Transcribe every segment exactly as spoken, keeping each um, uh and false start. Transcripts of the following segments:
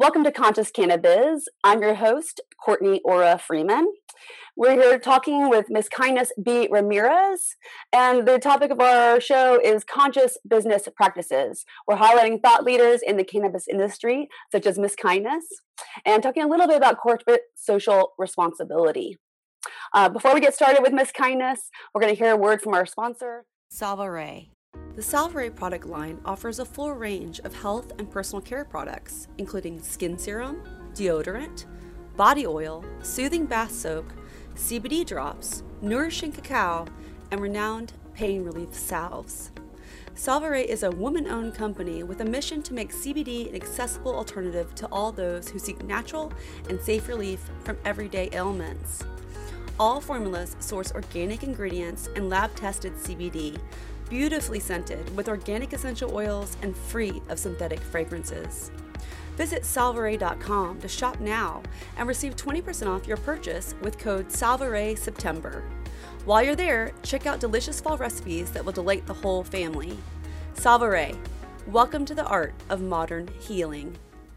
Welcome to Conscious Cannabis. I'm your host, Courtney Ora Freeman. We're here talking with Miss Kindness B. Ramirez, and the topic of our show is conscious business practices. We're highlighting thought leaders in the cannabis industry, such as Miss Kindness, and talking a little bit about corporate social responsibility. Uh, before we get started with Miss Kindness, we're going to hear a word from our sponsor, Solvere. The Solvere product line offers a full range of health and personal care products, including skin serum, deodorant, body oil, soothing bath soap, C B D drops, nourishing cacao, and renowned pain relief salves. Solvere is a woman-owned company with a mission to make C B D an accessible alternative to all those who seek natural and safe relief from everyday ailments. All formulas source organic ingredients and lab-tested C B D, beautifully scented with organic essential oils and free of synthetic fragrances. Visit Solvere dot com to shop now and receive twenty percent off your purchase with code Solvere September. While you're there, check out delicious fall recipes that will delight the whole family. Solvere, welcome to the art of modern healing.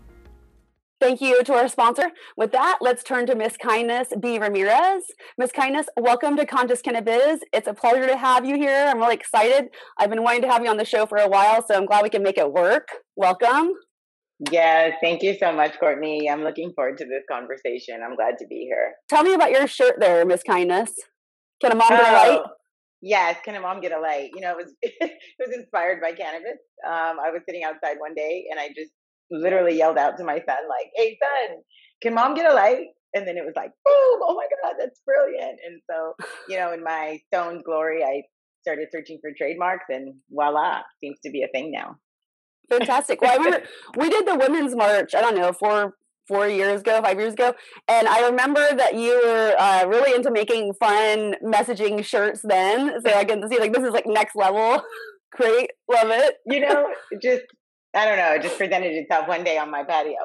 Thank you to our sponsor. With that, let's turn to Miss Kindness B. Ramirez. Miss Kindness, welcome to Conscious Cannabis. It's a pleasure to have you here. I'm really excited. I've been wanting to have you on the show for a while, so I'm glad we can make it work. Welcome. Yes, thank you so much, Courtney. I'm looking forward to this conversation. I'm glad to be here. Tell me about your shirt there, Miss Kindness. Can a mom get a light? Oh, yes, can a mom get a light? You know, it was it was inspired by cannabis. Um, I was sitting outside one day and I just literally yelled out to my son, like, "Hey, son, can mom get a light?" And then it was like, boom, oh my God, that's brilliant. And so, you know, in my stoned glory, I started searching for trademarks and voila, seems to be a thing now. Fantastic. Well, I remember we did the Women's March, I don't know, four, four years ago, five years ago. And I remember that you were uh, really into making fun messaging shirts then. So I can see like, this is like next level. Great. Love it. You know, just, I don't know, it just presented itself one day on my patio.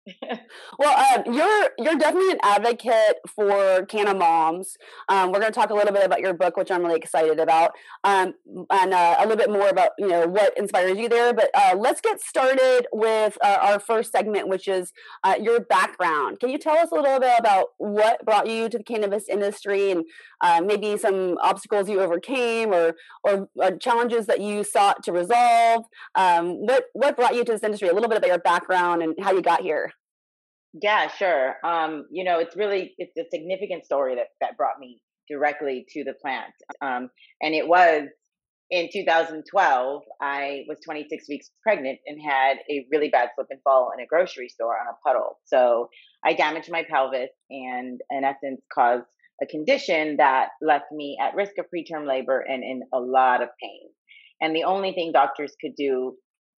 Well, uh, you're you're definitely an advocate for Canna Moms. Um, we're going to talk a little bit about your book, which I'm really excited about, um, and uh, a little bit more about you know what inspires you there. But uh, let's get started with uh, our first segment, which is uh, your background. Can you tell us a little bit about what brought you to the cannabis industry, and uh, maybe some obstacles you overcame, or or uh, challenges that you sought to resolve? Um, what what brought you to this industry? A little bit about your background and how you got here. Yeah, sure. Um, you know, it's really, it's a significant story that, that brought me directly to the plant. Um, and it was in two thousand twelve, I was twenty-six weeks pregnant and had a really bad slip and fall in a grocery store on a puddle. So I damaged my pelvis and in essence caused a condition that left me at risk of preterm labor and in a lot of pain. And the only thing doctors could do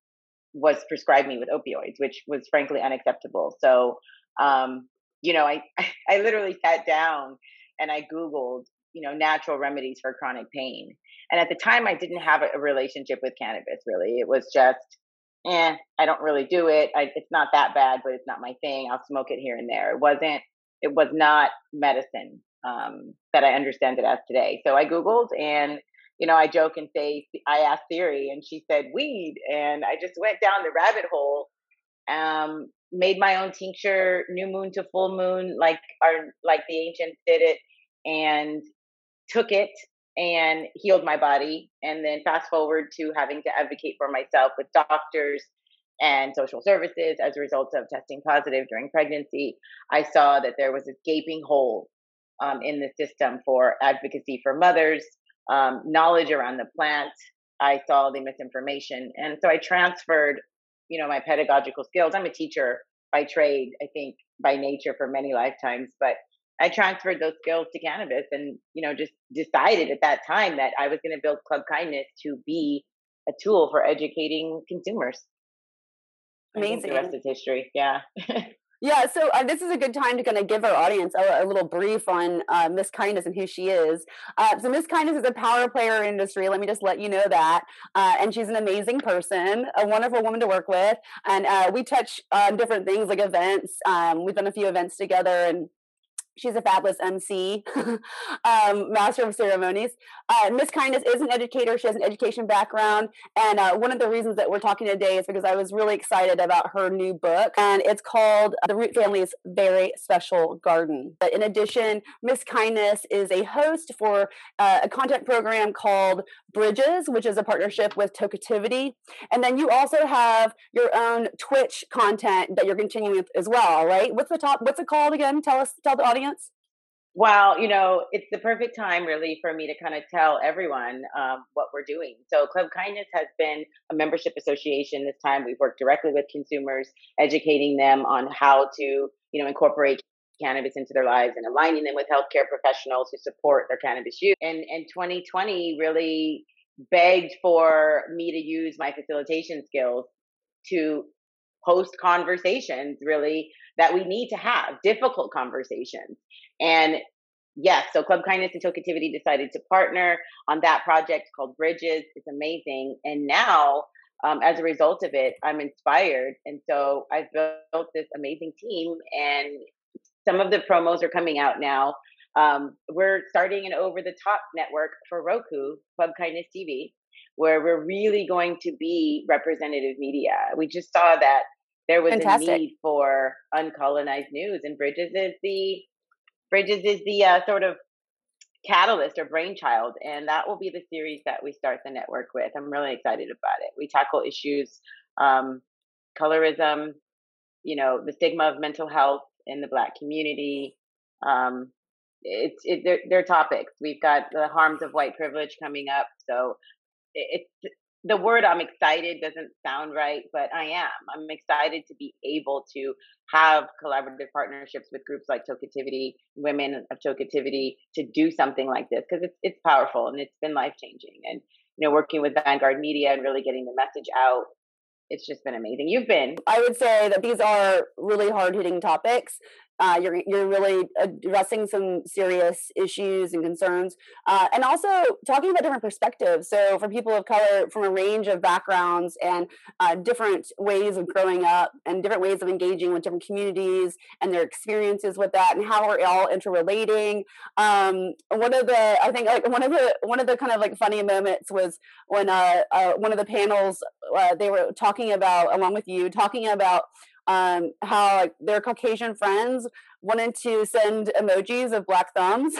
was prescribed me with opioids, which was frankly unacceptable. So, um, you know, I, I literally sat down and I Googled, you know, natural remedies for chronic pain. And at the time I didn't have a, a relationship with cannabis, really. It was just, eh, I don't really do it. I, it's not that bad, but it's not my thing. I'll smoke it here and there. It wasn't, it was not medicine um, that I understand it as today. So I Googled and you know, I joke and say, I asked Siri and she said weed. And I just went down the rabbit hole, um, made my own tincture, new moon to full moon, like our, like the ancients did it, and took it and healed my body. And then fast forward to having to advocate for myself with doctors and social services as a result of testing positive during pregnancy. I saw that there was a gaping hole um, in the system for advocacy for mothers. Um, knowledge around the plant. I saw the misinformation. And so I transferred, you know, my pedagogical skills. I'm a teacher by trade, I think by nature for many lifetimes, but I transferred those skills to cannabis and, you know, just decided at that time that I was going to build Club Kindness to be a tool for educating consumers. Amazing. I think the rest is history. Yeah. Yeah, so uh, this is a good time to kind of give our audience a, a little brief on uh, Miss Kindness and who she is. Uh, so Miss Kindness is a power player in industry. Let me just let you know that. Uh, and she's an amazing person, a wonderful woman to work with. And uh, we touch on different things like events. Um, we've done a few events together, and She's a fabulous M C, um, master of ceremonies. Uh, Miss Kindness is an educator. She has an education background. And uh, one of the reasons that we're talking today is because I was really excited about her new book. And it's called The Root Family's Very Special Garden. But in addition, Miss Kindness is a host for uh, a content program called Bridges, which is a partnership with Tokeativity. And then you also have your own Twitch content that you're continuing with as well, right? What's the top, what's it called again? Tell us, tell the audience. Well, you know, it's the perfect time really for me to kind of tell everyone um, what we're doing. So Club Kindness has been a membership association this time. We've worked directly with consumers, educating them on how to, you know, incorporate cannabis into their lives and aligning them with healthcare professionals who support their cannabis use. And, and twenty twenty really begged for me to use my facilitation skills to host conversations really that we need to have, difficult conversations. And yes, so Club Kindness and Tokeativity decided to partner on that project called Bridges. It's amazing. And now, um, as a result of it, I'm inspired. And so I've built this amazing team, and some of the promos are coming out now. Um, we're starting an over-the-top network for Roku, Club Kindness T V, where we're really going to be representative media. We just saw that there was Fantastic. a need for uncolonized news, and Bridges is the Bridges is the uh, sort of catalyst or brainchild, and that will be the series that we start the network with. I'm really excited about it. We tackle issues, um, colorism, you know, the stigma of mental health in the Black community. Um, it's it, they're, they're topics. We've got the harms of white privilege coming up, so it's the word I'm excited doesn't sound right, but I am. I'm excited to be able to have collaborative partnerships with groups like Tokeativity, Women of Tokeativity, to do something like this, because it's it's powerful and it's been life changing. And you know, working with Vanguard Media and really getting the message out, it's just been amazing. You've been. I would say that these are really hard hitting topics. Uh, you're you're really addressing some serious issues and concerns, uh, and also talking about different perspectives. So for people of color from a range of backgrounds and uh, different ways of growing up and different ways of engaging with different communities and their experiences with that, and how we're all interrelating. Um, one of the I think like one of the one of the kind of like funny moments was when uh, uh, one of the panels uh, they were talking about, along with you, talking about um, how like their Caucasian friends wanted to send emojis of black thumbs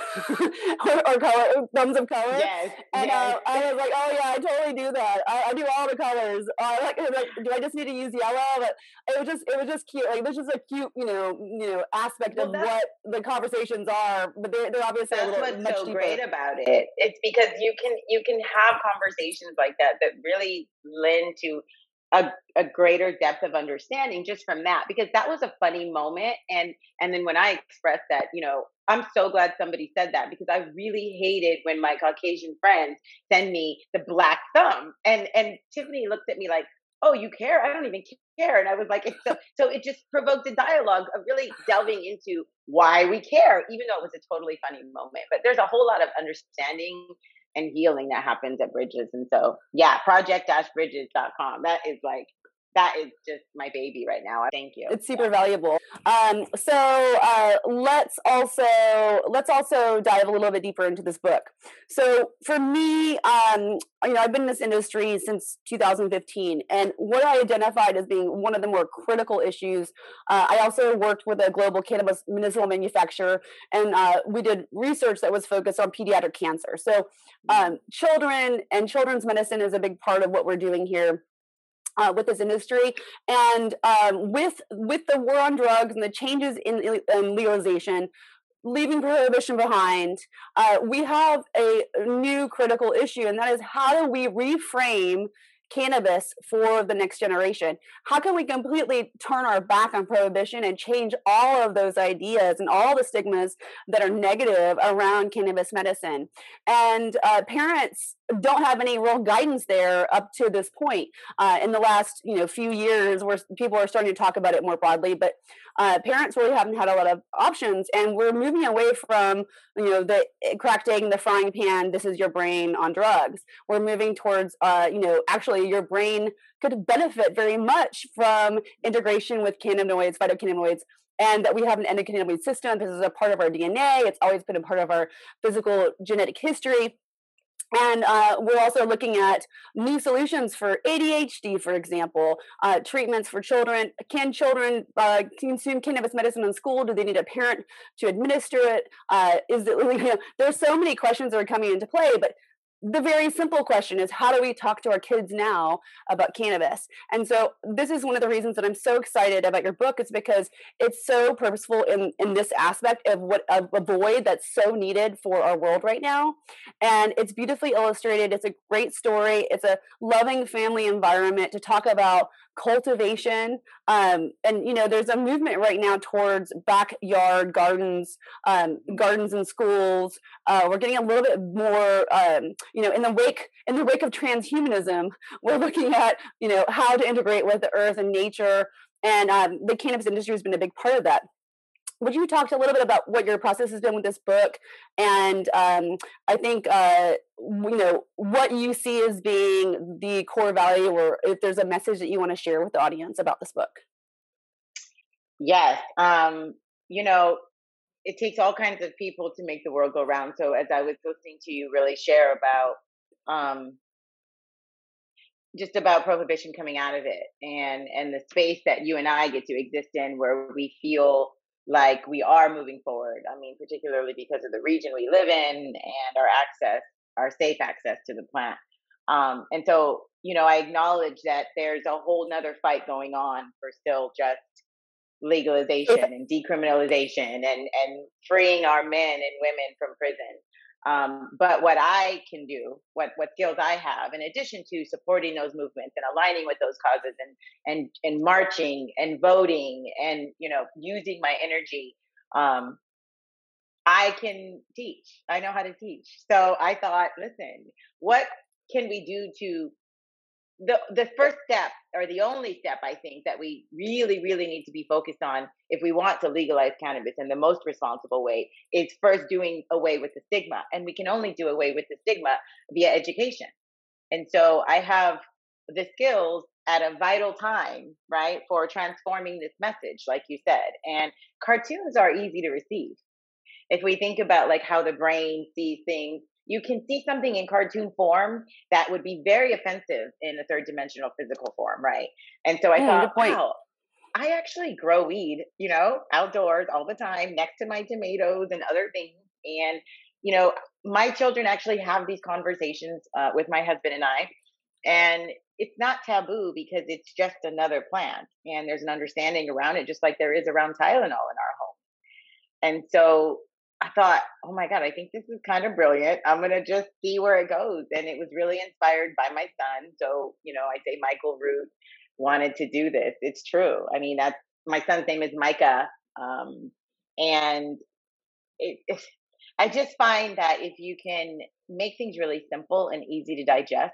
or, or color thumbs of color. Yes, and yes. Uh, I was like, oh yeah, I totally do that. I, I do all the colors. Uh, I like, like, do I just need to use yellow? But it was just, it was just cute. Like, there's just a cute, you know, you know, aspect well, of what the conversations are. But they're, they're obviously a that's little what's much so deeper. great about it. It's because you can you can have conversations like that that really lend to a, a greater depth of understanding just from that, because that was a funny moment. And and then when I expressed that, you know, I'm so glad somebody said that, because I really hated when my Caucasian friends send me the black thumb. And and Tiffany looked at me like, oh, you care? I don't even care. And I was like, it's so, so it just provoked a dialogue of really delving into why we care, even though it was a totally funny moment. But there's a whole lot of understanding and healing that happens at Bridges. And so, yeah, project bridges dot com. That is like, that is just my baby right now. Thank you. It's super yeah. valuable. Um, so uh, let's also let's also dive a little bit deeper into this book. So for me, um, you know, I've been in this industry since two thousand fifteen, and what I identified as being one of the more critical issues. Uh, I also worked with a global cannabis medicinal manufacturer, and uh, we did research that was focused on pediatric cancer. So um, children and children's medicine is a big part of what we're doing here. Uh, with this industry, and um, with with the war on drugs and the changes in, in legalization, leaving prohibition behind, uh, we have a new critical issue, and that is, how do we reframe cannabis for the next generation? How can we completely turn our back on prohibition and change all of those ideas and all the stigmas that are negative around cannabis medicine? And uh, parents don't have any real guidance there up to this point. Uh, in the last, you know, few years, where people are starting to talk about it more broadly, but uh, parents really haven't had a lot of options, and we're moving away from, you know, the cracked egg in the frying pan. This is your brain on drugs. We're moving towards, uh, you know, actually your brain could benefit very much from integration with cannabinoids, phytocannabinoids, and that we have an endocannabinoid system. This is a part of our D N A. It's always been a part of our physical genetic history. And uh, we're also looking at new solutions for A D H D, for example, uh, treatments for children. Can children uh, consume cannabis medicine in school? Do they need a parent to administer it? Uh, is it, you know, there's so many questions that are coming into play, but the very simple question is, how do we talk to our kids now about cannabis? And so this is one of the reasons that I'm so excited about your book, is because it's so purposeful in, in this aspect of what of a void that's so needed for our world right now. And it's beautifully illustrated. It's a great story. It's a loving family environment to talk about cultivation. Um, and, you know, there's a movement right now towards backyard gardens, um, gardens in schools. Uh, we're getting a little bit more, um, you know, in the wake in the wake of transhumanism, we're looking at, you know, how to integrate with the earth and nature, and um, the cannabis industry has been a big part of that. Would you talk a little bit about what your process has been with this book, and um, I think uh, you know, what you see as being the core value, or if there's a message that you want to share with the audience about this book? Yes, um, you know, it takes all kinds of people to make the world go round. So as I was listening to you really share about um, just about prohibition coming out of it, and and the space that you and I get to exist in, where we feel like we are moving forward. I mean, particularly because of the region we live in and our access, our safe access to the plant. Um, and so, you know, I acknowledge that there's a whole nother fight going on for still just legalization and decriminalization, and and freeing our men and women from prison. Um, but what I can do, what what skills I have, in addition to supporting those movements and aligning with those causes, and and and marching and voting, and, you know, using my energy, um, I can teach. I know how to teach. So I thought, listen, what can we do to the the first step, or the only step, I think, that we really really need to be focused on if we want to legalize cannabis in the most responsible way, is first doing away with the stigma. And we can only do away with the stigma via education. And so I have the skills at a vital time, right, for transforming this message, like you said. And cartoons are easy to receive. If we think about like how the brain sees things, you can see something in cartoon form that would be very offensive in a third dimensional physical form, right? And so I Mm, thought, good point. wow, I actually grow weed, you know, outdoors all the time next to my tomatoes and other things. And, you know, my children actually have these conversations uh, with my husband and I. And it's not taboo because it's just another plant. And there's an understanding around it, just like there is around Tylenol in our home. And so I thought, oh my God, I think this is kind of brilliant. I'm going to just see where it goes. And it was really inspired by my son. So, you know, I say Michael Root wanted to do this. It's true. I mean, that's, my son's name is Micah. Um, and it, it, I just find that if you can make things really simple and easy to digest,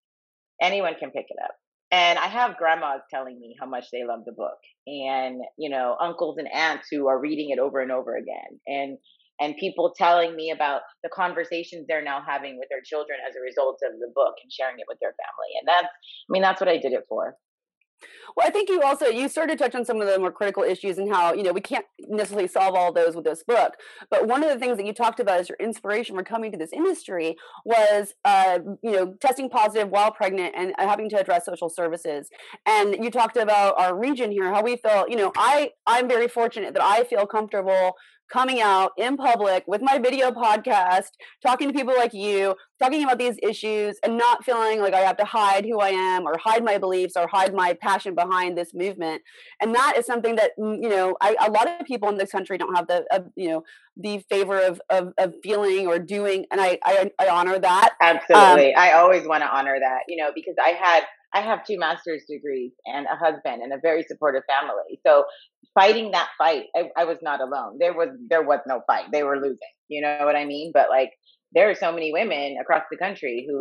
anyone can pick it up. And I have grandmas telling me how much they love the book, and, you know, uncles and aunts who are reading it over and over again. And and people telling me about the conversations they're now having with their children as a result of the book, and sharing it with their family. And that's, I mean, that's what I did it for. Well, I think you also, you started to touch on some of the more critical issues, and how, you know, we can't necessarily solve all those with this book. But one of the things that you talked about as your inspiration for coming to this industry was, uh, you know, testing positive while pregnant and having to address social services. And you talked about our region here, how we felt, you know, I, I'm very fortunate that I feel comfortable coming out in public with my video podcast, talking to people like you, talking about these issues, and not feeling like I have to hide who I am, or hide my beliefs, or hide my passion behind this movement. And that is something that, you know, I, a lot of people in this country don't have the, uh, you know, the favor of, of, of feeling or doing. And I, I, I honor that. Absolutely. Um, I always want to honor that, you know, because I had, I have two master's degrees and a husband and a very supportive family. So fighting that fight, I, I was not alone. There was, there was no fight. They were losing, you know what I mean? But like, there are so many women across the country who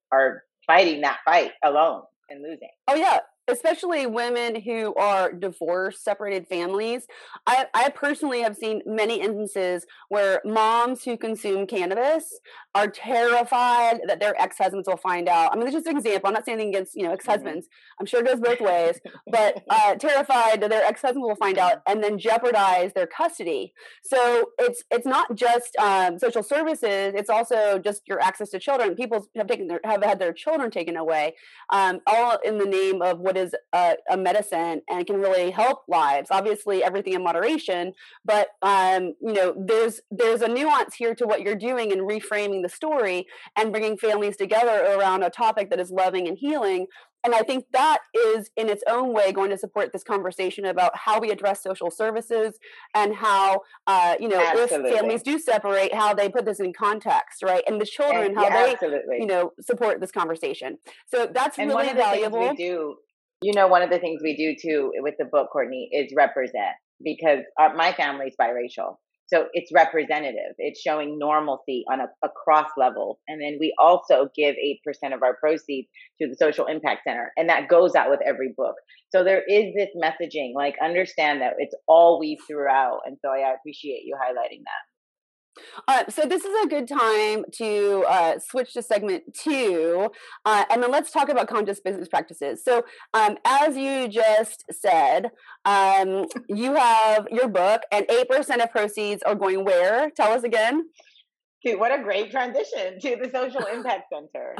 are fighting that fight alone and losing. Oh yeah. Especially women who are divorced, separated families. I, I personally have seen many instances where moms who consume cannabis are terrified that their ex-husbands will find out. I mean, it's just an example. I'm not saying anything against, you know, ex-husbands. Mm-hmm. I'm sure it goes both ways, but uh, terrified that their ex-husband will find out and then jeopardize their custody. So it's it's not just um, social services. It's also just your access to children. People have taken their, have had their children taken away, um, all in the name of what is a, a medicine and can really help lives. Obviously, everything in moderation, but um, you know, there's there's a nuance here to what you're doing and reframing the story and bringing families together around a topic that is loving and healing. And I think that is in its own way going to support this conversation about how we address social services and how, uh, you know, absolutely. If families do separate, how they put this in context, right? And the children, and, how yeah, they, absolutely. you know, support this conversation. So that's and really one of the valuable. Things we do, you know, one of the things we do too with the book, Courtney, is represent, because our, my family is biracial. So it's representative. It's showing normalcy on a, across levels. And then we also give eight percent of our proceeds to the Social Impact Center. And that goes out with every book. So there is this messaging, like understand that it's all weaved throughout. And so I appreciate you highlighting that. Uh, so this is a good time to uh, switch to segment two, uh, and then let's talk about conscious business practices. So um, as you just said, um, you have your book, and eight percent of proceeds are going where? Tell us again. Dude, what a great transition to the Social Impact Center.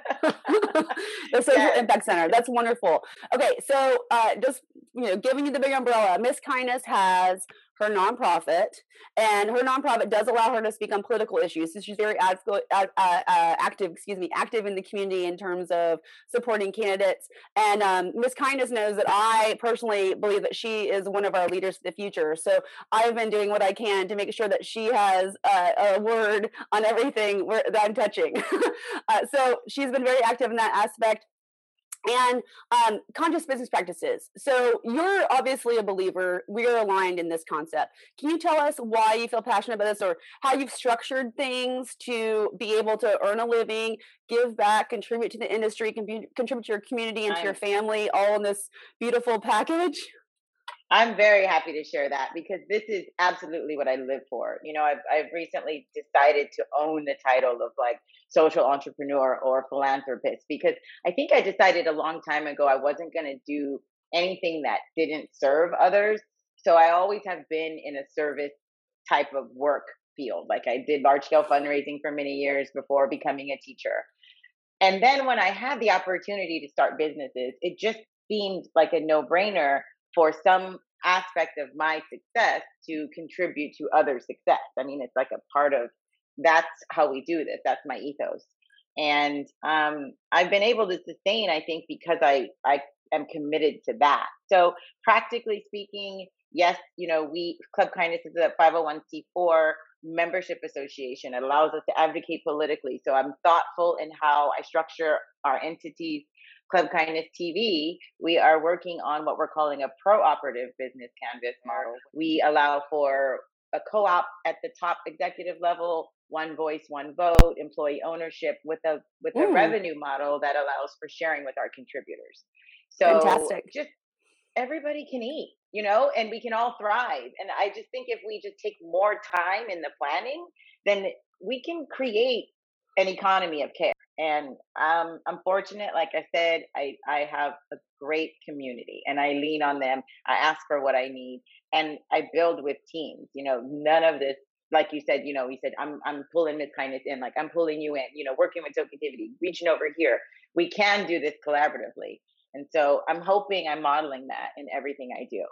The Social yes. Impact Center. That's wonderful. Okay, so uh, just you know, giving you the big umbrella, Miss Kindness has her nonprofit, and her nonprofit does allow her to speak on political issues. So she's very ad, uh, uh, active, excuse me, active in the community in terms of supporting candidates. And um, Miss Kindness knows that I personally believe that she is one of our leaders for the future. So I've been doing what I can to make sure that she has uh, a word on everything where, that I'm touching. uh, so she's been very active in that aspect. And um, conscious business practices. So you're obviously a believer. We are aligned in this concept. Can you tell us why you feel passionate about this, or how you've structured things to be able to earn a living, give back, contribute to the industry, contribute to your community and to your family, all in this beautiful package? I'm very happy to share that, because this is absolutely what I live for. You know, I've I've recently decided to own the title of like social entrepreneur or philanthropist, because I think I decided a long time ago I wasn't going to do anything that didn't serve others. So I always have been in a service type of work field. Like I did large scale fundraising for many years before becoming a teacher. And then when I had the opportunity to start businesses, it just seemed like a no-brainer for some aspect of my success to contribute to others' success. I mean, it's like a part of, that's how we do this. That's my ethos. And um, I've been able to sustain, I think, because I, I am committed to that. So practically speaking, yes, you know, we, Club Kindness is a five oh one c four membership association. It allows us to advocate politically. So I'm thoughtful in how I structure our entities. Club Kindness T V, we are working on what we're calling a pro-operative business canvas model. We allow for a co-op at the top executive level, one voice, one vote, employee ownership with a with a mm. revenue model that allows for sharing with our contributors. So fantastic. Just everybody can eat, you know, and we can all thrive. And I just think if we just take more time in the planning, then we can create an economy of care. And um, I'm fortunate, like I said, I, I have a great community and I lean on them. I ask for what I need and I build with teams. You know, none of this, like you said, you know, we said, I'm I'm pulling Miss Kindness in, like I'm pulling you in, you know, working with Tokentivity, reaching over here. We can do this collaboratively. And so I'm hoping I'm modeling that in everything I do.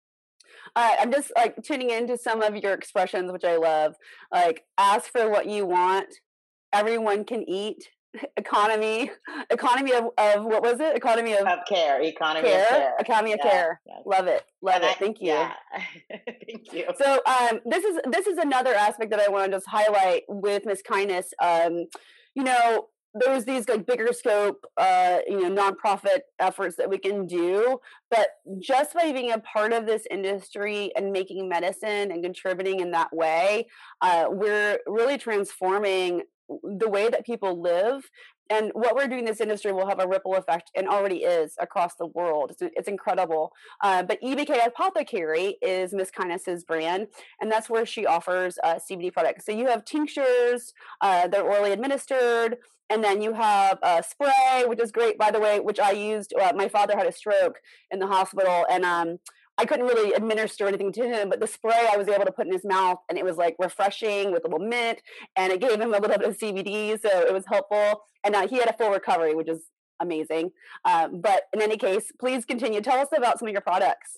Uh, I'm just like tuning into some of your expressions, which I love, like ask for what you want. Everyone can eat. Economy, economy of, of what was it? Economy of, of care, economy care? of care, economy of yeah, care. Yeah. Love it, love and it. I, Thank you. Yeah. Thank you. So, um, this is this is another aspect that I want to just highlight with Miss Kindness. Um, you know, there's these like bigger scope, uh, you know, nonprofit efforts that we can do, but just by being a part of this industry and making medicine and contributing in that way, uh, we're really transforming the way that people live. And what we're doing in this industry will have a ripple effect, and already is, across the world. It's, it's incredible. Uh, but E B K Apothecary is Miss Kindness's brand, and that's where she offers uh, C B D products. So you have tinctures, uh, they're orally administered, and then you have a spray, which is great, by the way, which I used. Uh, my father had a stroke in the hospital, and um, I couldn't really administer anything to him, but the spray I was able to put in his mouth, and it was like refreshing with a little mint, and it gave him a little bit of C B D, so it was helpful. And uh, he had a full recovery, which is amazing. Um, but in any case, please continue. Tell us about some of your products.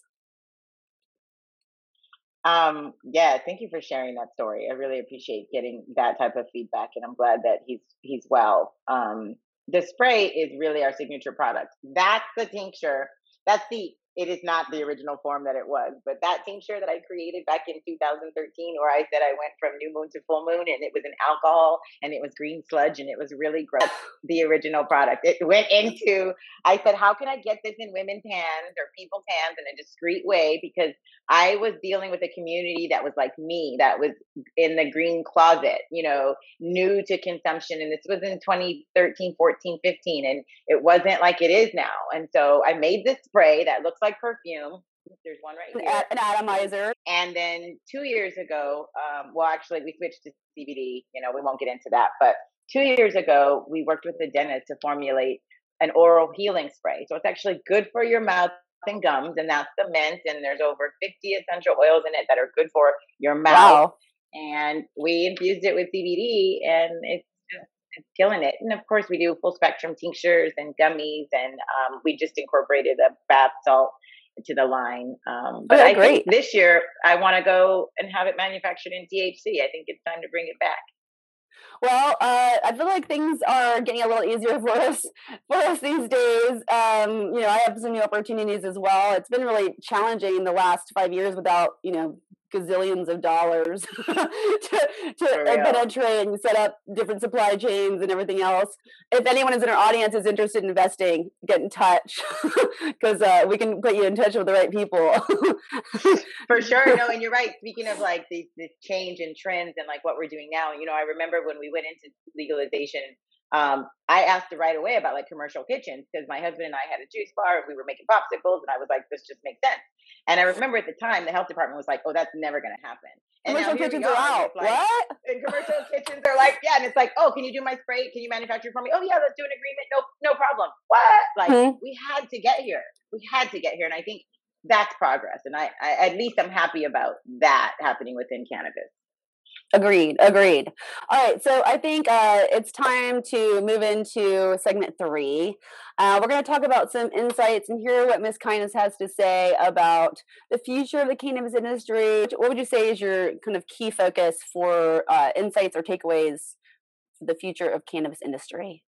Um, yeah, thank you for sharing that story. I really appreciate getting that type of feedback, and I'm glad that he's he's well. Um, the spray is really our signature product. That's the tincture. That's the It is not the original form that it was, but that tincture that I created back in two thousand thirteen, where I said I went from new moon to full moon, and it was an alcohol, and it was green sludge, and it was really gross. The original product. It went into, I said, how can I get this in women's hands or people's hands in a discreet way? Because I was dealing with a community that was like me, that was in the green closet, you know, new to consumption. And this was in twenty thirteen, fourteen, fifteen, and it wasn't like it is now. And so I made this spray that looks like perfume. There's one right here. An atomizer. And then two years ago, um, well, actually, we switched to C B D. You know, we won't get into that. But two years ago, we worked with a dentist to formulate an oral healing spray. So it's actually good for your mouth and gums, and that's the mint. And there's over fifty essential oils in it that are good for your mouth. Wow. And we infused it with C B D, and it's just it's killing it. And of course, we do full spectrum tinctures and gummies, and um, we just incorporated a bath salt to the line. Um, but oh, I great. think this year I want to go and have it manufactured in T H C. I think it's time to bring it back. Well, uh, I feel like things are getting a little easier for us for us these days. Um, you know, I have some new opportunities as well. It's been really challenging in the last five years without, you know, gazillions of dollars to, to penetrate and set up different supply chains and everything else. If anyone is in our audience is interested in investing, get in touch, because uh, we can put you in touch with the right people. For sure. No, and you're right. Speaking of like this, this change in trends and like what we're doing now, you know, I remember when we went into legalization, um, I asked right away about like commercial kitchens, because my husband and I had a juice bar. We were making popsicles, and I was like, this just makes sense. And I remember at the time, the health department was like, oh, that's never going to happen. And commercial now kitchens are, are out. like, what? And commercial kitchens are like, yeah. And it's like, oh, can you do my spray? Can you manufacture for me? Oh, yeah, let's do an agreement. No, no problem. What? Like, mm-hmm. we had to get here. We had to get here. And I think that's progress. And I, I at least I'm happy about that happening within cannabis. Agreed. Agreed. All right. So I think uh, it's time to move into segment three. Uh, we're going to talk about some insights and hear what Miss Kindness has to say about the future of the cannabis industry. What would you say is your kind of key focus for uh, insights or takeaways for the future of cannabis industry?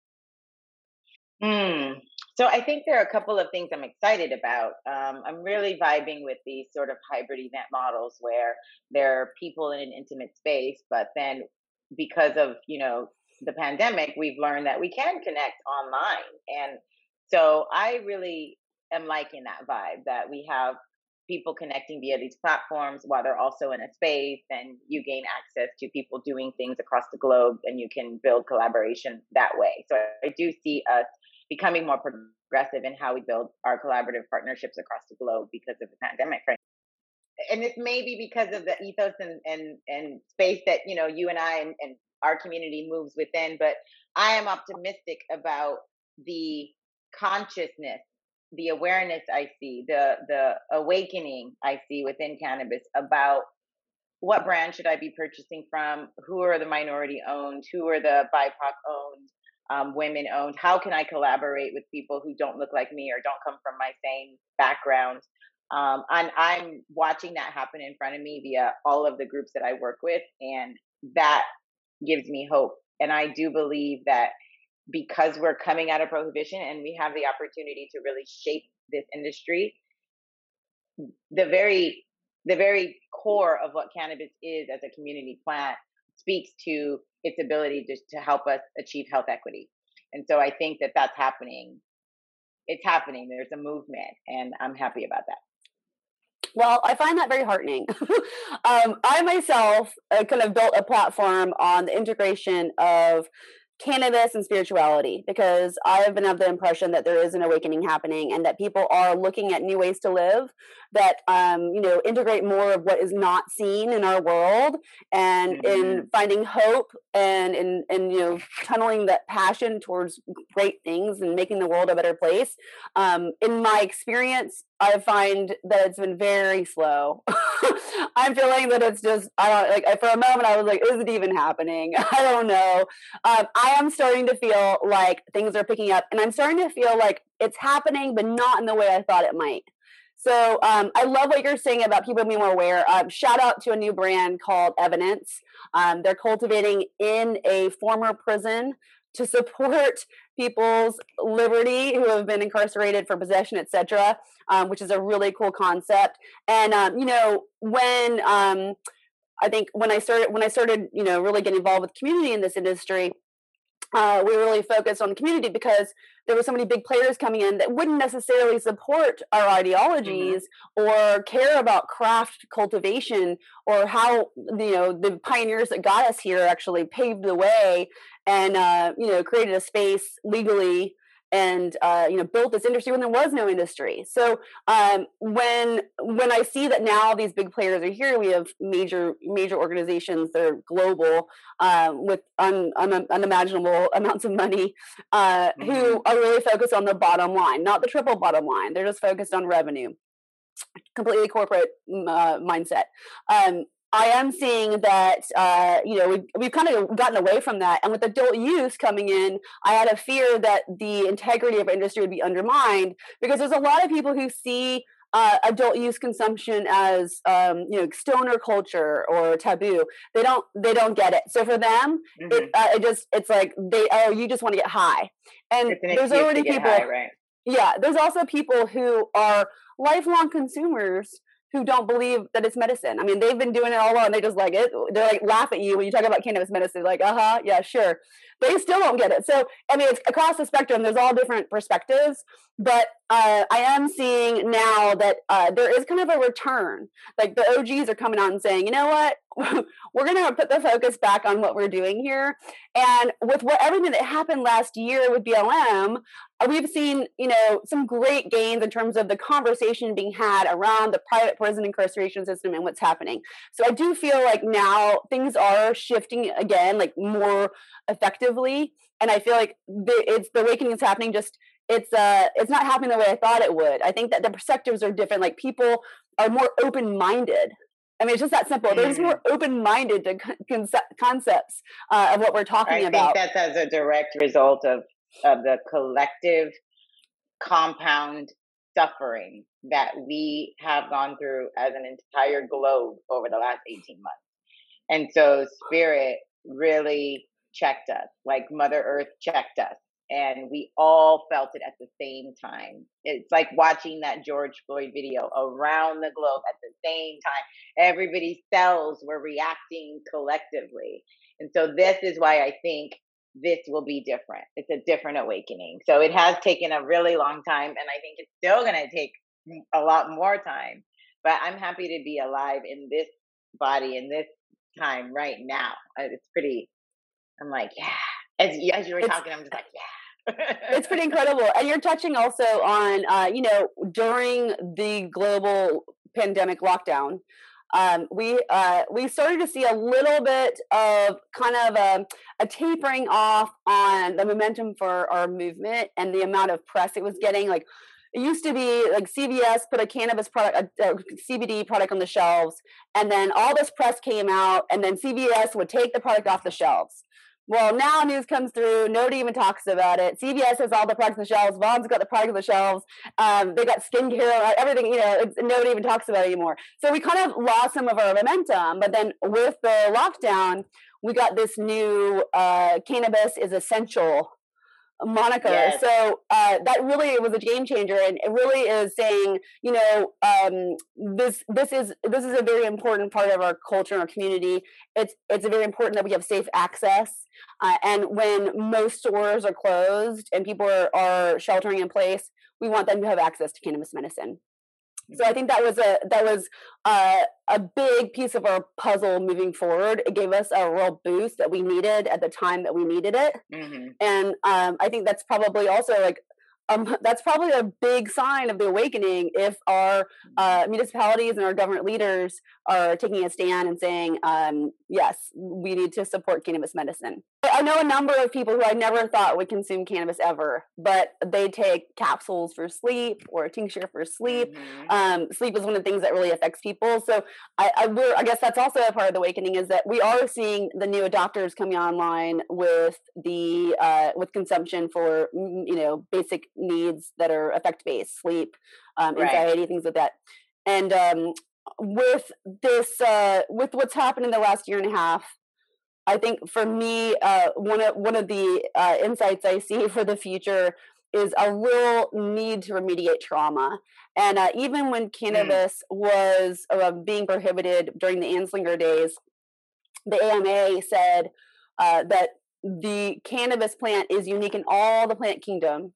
Hmm. So I think there are a couple of things I'm excited about. Um, I'm really vibing with these sort of hybrid event models where there are people in an intimate space, but then because of, you know, the pandemic, we've learned that we can connect online. And so I really am liking that vibe, that we have people connecting via these platforms while they're also in a space, and you gain access to people doing things across the globe, and you can build collaboration that way. So I do see us becoming more progressive in how we build our collaborative partnerships across the globe because of the pandemic, right? And it may be because of the ethos and, and, and space that, you know, you and I and, and our community moves within. But I am optimistic about the consciousness, the awareness I see, the the awakening I see within cannabis about what brand should I be purchasing from, who are the minority owned, who are the B I P O C owned, Um, women owned. How can I collaborate with people who don't look like me or don't come from my same background? Um, and I'm watching that happen in front of me via all of the groups that I work with. And that gives me hope. And I do believe that because we're coming out of prohibition and we have the opportunity to really shape this industry, the very, the very core of what cannabis is as a community plant speaks to its ability to, to help us achieve health equity. And so I think that that's happening. It's happening. There's a movement, and I'm happy about that. Well, I find that very heartening. um, I myself uh, kind of built a platform on the integration of cannabis and spirituality because I've been of the impression that there is an awakening happening and that people are looking at new ways to live that um, you know integrate more of what is not seen in our world and Mhm. in finding hope and in and you know tunneling that passion towards great things and making the world a better place. Um, in my experience, I find that it's been very slow. I'm feeling that it's just I don't like for a moment I was like, is it even happening? I don't know. Um, I am starting to feel like things are picking up, and I'm starting to feel like it's happening, but not in the way I thought it might. So um, I love what you're saying about people being more aware. Um, shout out to a new brand called Evidence. Um, they're cultivating in a former prison to support people's liberty who have been incarcerated for possession, et cetera, um, which is a really cool concept. And um, you know, when um, I think when I started when I started, you know, really getting involved with community in this industry, uh, we were really focused on the community because there were so many big players coming in that wouldn't necessarily support our ideologies mm-hmm. or care about craft cultivation or how you know the pioneers that got us here actually paved the way and uh, you know created a space legally and uh, you know built this industry when there was no industry. So um, when when I see that now these big players are here, we have major major organizations that are global um, with un, un, unimaginable amounts of money uh, mm-hmm. who are really focused on the bottom line, not the triple bottom line. They're just focused on revenue, completely corporate uh, mindset. Um, I am seeing that, uh, you know, we've, we've kind of gotten away from that. And with adult use coming in, I had a fear that the integrity of our industry would be undermined because there's a lot of people who see uh, adult use consumption as, um, you know, stoner culture or taboo. They don't, they don't get it. So for them, mm-hmm. it, uh, it just, it's like they, oh, you just want to get high. And there's already people, high, right? Yeah, there's also people who are lifelong consumers who don't believe that it's medicine. I mean, they've been doing it all along. They just like it. They're like laugh at you when you talk about cannabis medicine. Like, uh huh, yeah, sure. They still don't get it. So, I mean, it's across the spectrum. There's all different perspectives. But uh, I am seeing now that uh, there is kind of a return. Like the O Gs are coming out and saying, you know what? We're going to put the focus back on what we're doing here. And with what everything that happened last year with B L M, we've seen, you know, some great gains in terms of the conversation being had around the private prison incarceration system and what's happening. So I do feel like now things are shifting again, like more effectively. And I feel like the, it's the awakening is happening. Just it's uh it's not happening the way I thought it would. I think that the perspectives are different. Like people are more open-minded. I mean, it's just that simple. Mm. They're just more open-minded to con- concepts uh, of what we're talking I about. I think that's as a direct result of of the collective compound suffering that we have gone through as an entire globe over the last eighteen months. And so Spirit really checked us, like Mother Earth checked us. And we all felt it at the same time. It's like watching that George Floyd video around the globe at the same time. Everybody's cells were reacting collectively. And so this is why I think this will be different. It's a different awakening. So it has taken a really long time, and I think it's still going to take a lot more time. But I'm happy to be alive in this body in this time right now. It's pretty, I'm like, yeah. As, as you were it's, talking, I'm just like, yeah. It's pretty incredible. And you're touching also on, uh, you know, during the global pandemic lockdown, Um, we uh, we started to see a little bit of kind of a, a tapering off on the momentum for our movement and the amount of press it was getting. Like it used to be like C V S put a cannabis product, a, a C B D product on the shelves, and then all this press came out, and then C V S would take the product off the shelves. Well, now news comes through. Nobody even talks about it. C V S has all the products on the shelves. Vaughn's got the product on the shelves. Um, they got skincare, everything. You know, it's, nobody even talks about it anymore. So we kind of lost some of our momentum. But then with the lockdown, we got this new uh, cannabis is essential moniker. Yes. So uh, that really was a game changer, and it really is saying, you know, um, this this is this is a very important part of our culture and our community. It's it's very important that we have safe access. Uh, and when most stores are closed and people are, are sheltering in place, we want them to have access to cannabis medicine. So I think that was a that was uh, a big piece of our puzzle moving forward. It gave us a real boost that we needed at the time that we needed it, Mm-hmm. and um, I think that's probably also like um, that's probably a big sign of the awakening if our uh, municipalities and our government leaders are taking a stand and saying, um, yes, we need to support cannabis medicine. I know a number of people who I never thought would consume cannabis ever, but they take capsules for sleep or a tincture for sleep. Mm-hmm. Um, sleep is one of the things that really affects people. So I, I, we're, I guess that's also a part of the awakening, is that we are seeing the new adopters coming online with the uh, with consumption for, you know, basic needs that are effect based, sleep, um, Right. anxiety, things like that. And um, with this, uh, with what's happened in the last year and a half, I think for me, uh, one of one of the uh, insights I see for the future is a real need to remediate trauma. And uh, even when cannabis mm. was uh, being prohibited during the Anslinger days, the A M A said uh, that the cannabis plant is unique in all the plant kingdom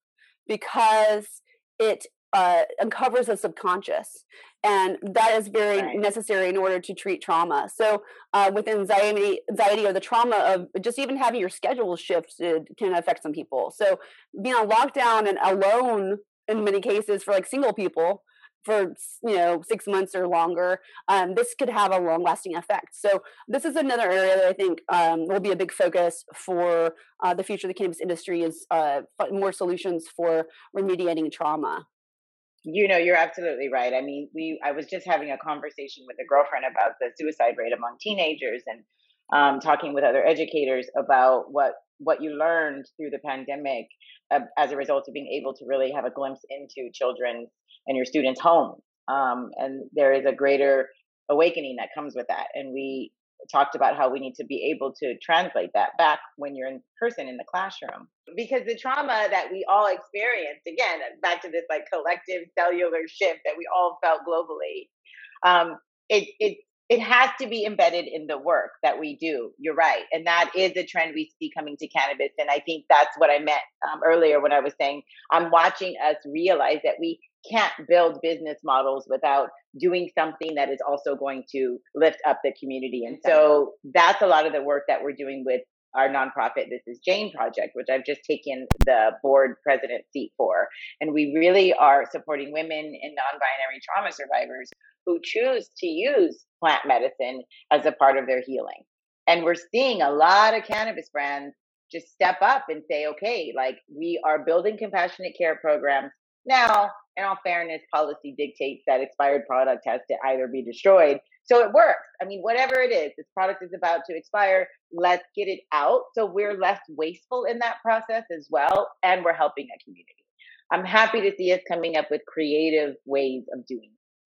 because it uh, uncovers the subconscious. And that is very right. necessary in order to treat trauma. So uh, with anxiety, anxiety or the trauma of just even having your schedule shifted can affect some people. So being on lockdown and alone in many cases for like single people for, you know, six months or longer, um, this could have a long-lasting effect. So this is another area that I think um, will be a big focus for uh, the future of the cannabis industry, is uh, more solutions for remediating trauma. You know, you're absolutely right. I mean, we I was just having a conversation with a girlfriend about the suicide rate among teenagers, and um, talking with other educators about what what you learned through the pandemic uh, as a result of being able to really have a glimpse into children's and your students' homes. Um, and there is a greater awakening that comes with that. And we talked about how we need to be able to translate that back when you're in person in the classroom, because the trauma that we all experienced, again, back to this like collective cellular shift that we all felt globally, um, it it it has to be embedded in the work that we do. You're right, and that is a trend we see coming to cannabis. And I think that's what I meant um, earlier when I was saying I'm watching us realize that we can't build business models without doing something that is also going to lift up the community. And so that's a lot of the work that we're doing with our nonprofit, This Is Jane Project, which I've just taken the board president seat for. And we really are supporting women and non-binary trauma survivors who choose to use plant medicine as a part of their healing. And we're seeing a lot of cannabis brands just step up and say, okay, like we are building compassionate care programs. Now, in all fairness, policy dictates that expired product has to either be destroyed. So it works. I mean, whatever it is, this product is about to expire. Let's get it out so we're less wasteful in that process as well. And we're helping a community. I'm happy to see us coming up with creative ways of doing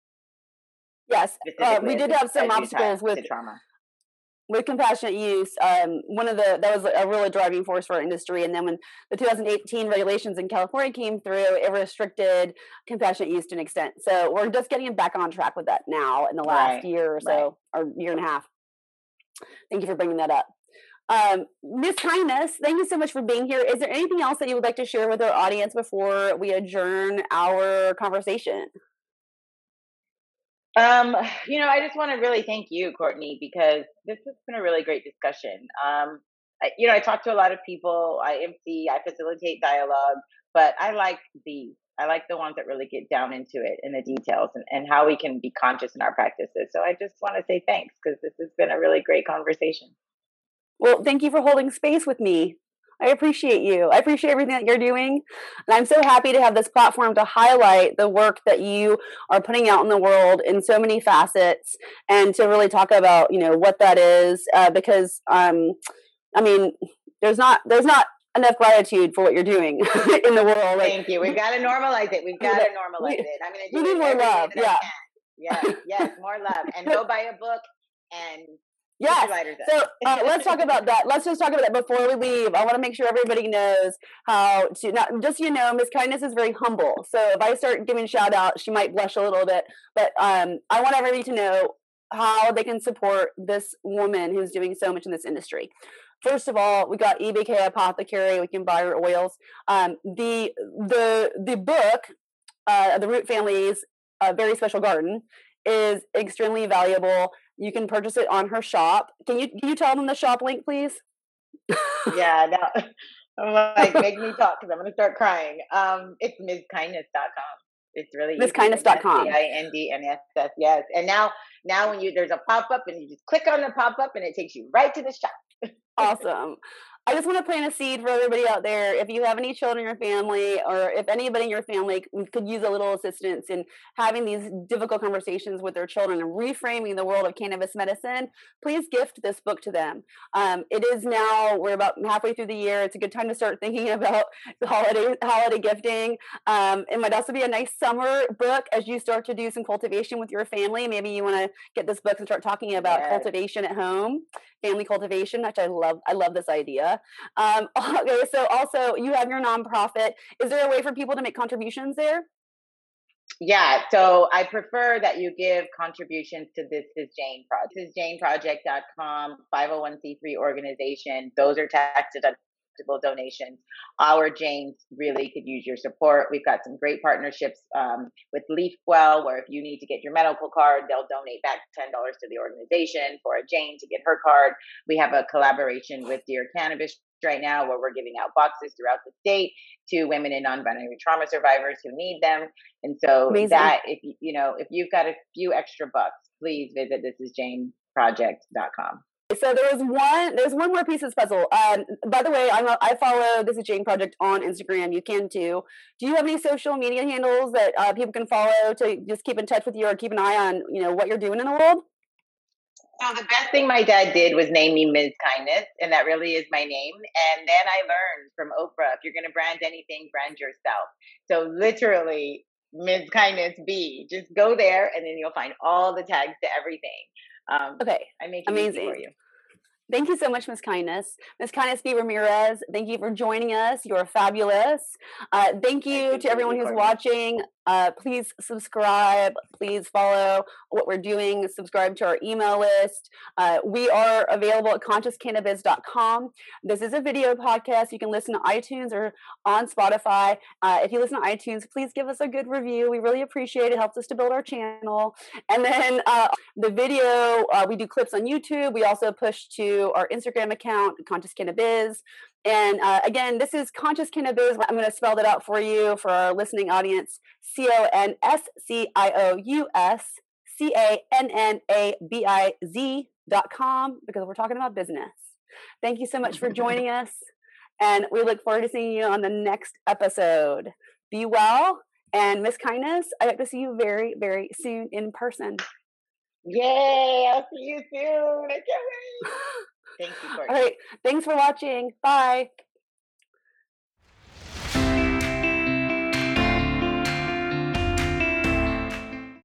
it. Yes, uh, we did have some obstacles with trauma. With compassionate use. Um, one of the that was a really driving force for our industry. And then when the two thousand eighteen regulations in California came through, it restricted compassionate use to an extent. So we're just getting back on track with that now in the last right. year or so, right. or year and a half. Thank you for bringing that up. Um, Miz Kindness, thank you so much for being here. Is there anything else that you would like to share with our audience before we adjourn our conversation? Um, you know, I just want to really thank you, Courtney, because this has been a really great discussion. Um, I, you know, I talk to a lot of people. I M C, I facilitate dialogue, but I like these. I like the ones that really get down into it in the details and, and how we can be conscious in our practices. So I just want to say thanks, because this has been a really great conversation. Well, thank you for holding space with me. I appreciate you. I appreciate everything that you're doing. And I'm so happy to have this platform to highlight the work that you are putting out in the world in so many facets, and to really talk about, you know, what that is. Uh, because, um, I mean, there's not, there's not enough gratitude for what you're doing in the world. Like, thank you. We've got to normalize it. We've got to normalize it. I'm going to do we it need more love. Yeah. Yes. Yes. More love. And go buy a book and yes. So uh, let's talk about that. Let's just talk about that before we leave. I want to make sure everybody knows how to, not just, you know, Miz Kindness is very humble. So if I start giving shout out, she might blush a little bit, but um, I want everybody to know how they can support this woman who's doing so much in this industry. First of all, we got E B K Apothecary. We can buy her oils. Um, the, the, the book, uh, The Root Families, uh, very special garden is extremely valuable. You can purchase it on her shop. Can you can you tell them the shop link, please? Yeah, no, I'm like, make me talk because I'm going to start crying. Um, it's ms kindness dot com. It's really ms kindness dot com. S T I N D N S S, yes. And now, now when you there's a pop up and you just click on the pop up and it takes you right to the shop. Awesome. I just want to plant a seed for everybody out there. If you have any children in your family, or if anybody in your family could use a little assistance in having these difficult conversations with their children and reframing the world of cannabis medicine, please gift this book to them. Um, it is now, we're about halfway through the year. It's a good time to start thinking about the holiday, holiday gifting. Um, it might also be a nice summer book as you start to do some cultivation with your family. Maybe you want to get this book and start talking about yes. cultivation at home, family cultivation, which I love. I love this idea. Um, okay, so also you have your nonprofit. Is there a way for people to make contributions there? Yeah, so I prefer that you give contributions to This Is Jane Project. This is jane project dot com, five oh one c three organization. Those are tax deductible donations. Our Janes really could use your support. We've got some great partnerships um, with LeafWell, where if you need to get your medical card, they'll donate back ten dollars to the organization for a Jane to get her card. We have a collaboration with Dear Cannabis right now where we're giving out boxes throughout the state to women and non-binary trauma survivors who need them. And so Amazing. that, if you, you know, if you've got a few extra bucks, please visit this is jane project dot com. So there's one, there's one more piece of this puzzle. Um, by the way, I'm a, I follow This Is Jane Project on Instagram. You can too. Do you have any social media handles that uh, people can follow to just keep in touch with you or keep an eye on, you know, what you're doing in the world? So the best thing my dad did was name me Miz Kindness, and that really is my name. And then I learned from Oprah, if you're going to brand anything, brand yourself. So literally, Miz Kindness B. Just go there, and then you'll find all the tags to everything. Um, okay, I make it amazing easy for you. Thank you so much, Miz Kindness. Miz Kindness B. Ramirez, thank you for joining us. You're fabulous. Uh, thank you thank to everyone who's watching. Uh, please subscribe. Please follow what we're doing. Subscribe to our email list. Uh, we are available at conscious cannabis dot com. This is a video podcast. You can listen to iTunes or on Spotify. Uh, if you listen to iTunes, please give us a good review. We really appreciate it. It helps us to build our channel. And then uh, the video, uh, we do clips on YouTube. We also push to our Instagram account, Conscious Cannabis. And uh, again, this is Conscious Cannabis. I'm going to spell that out for you for our listening audience. C O N S C I O U S C A N N A B I Z dot com, because we're talking about business. Thank you so much for joining us. And we look forward to seeing you on the next episode. Be well. And Miss Kindness, I hope to see you very, very soon in person. Yay! I'll see you soon. I can't wait. Thank you, Courtney. All right. Thanks for watching. Bye.